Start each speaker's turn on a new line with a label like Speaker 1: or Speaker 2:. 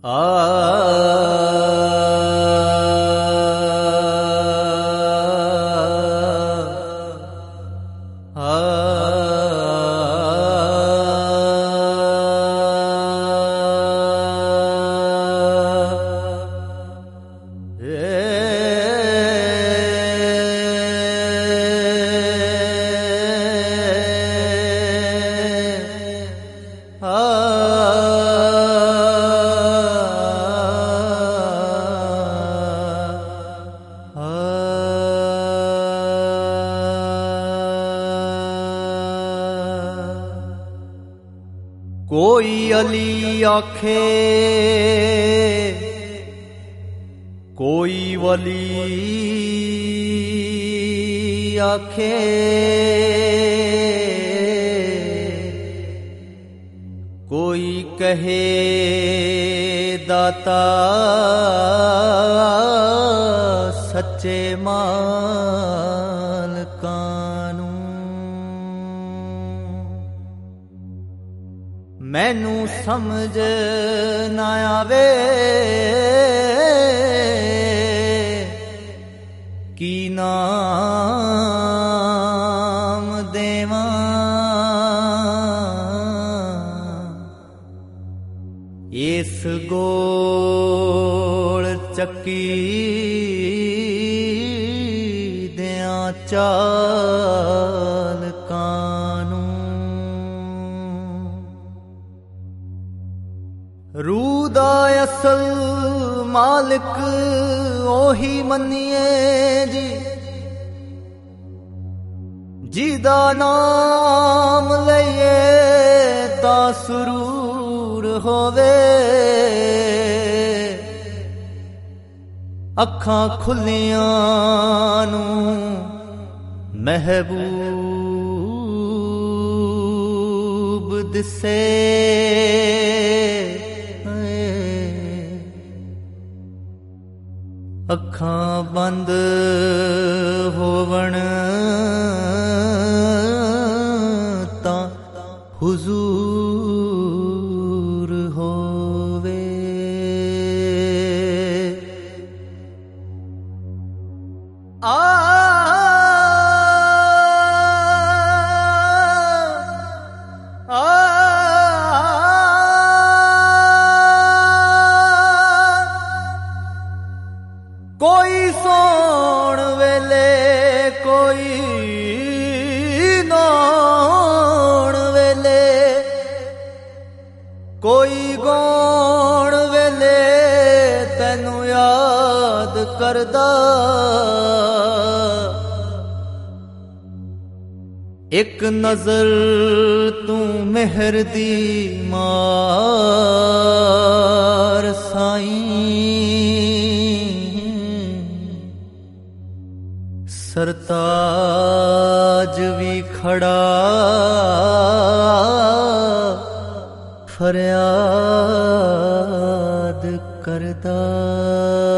Speaker 1: कोई अली आखे कोई वली आखे कोई कहे दाता सच्चे मालकानू। मैनू समझ ना आवे की नाम देवां, इस गोल चक्की दियां चालकानू। रूह दा असल मालिक ओही मन्निए जी, जिदा नाम लइए तां सुरूर होवे। अखां खुलियां नू महबूब दिसे, अखां बंद होवण तां हुजूर होवे। कोई सोण वेले कोई नौण वेले, कोई गौण वेले तैनू याद करदा। एक नजर तू मेहर दी मार साईं, सरताज भी खड़ा फरियाद करदा।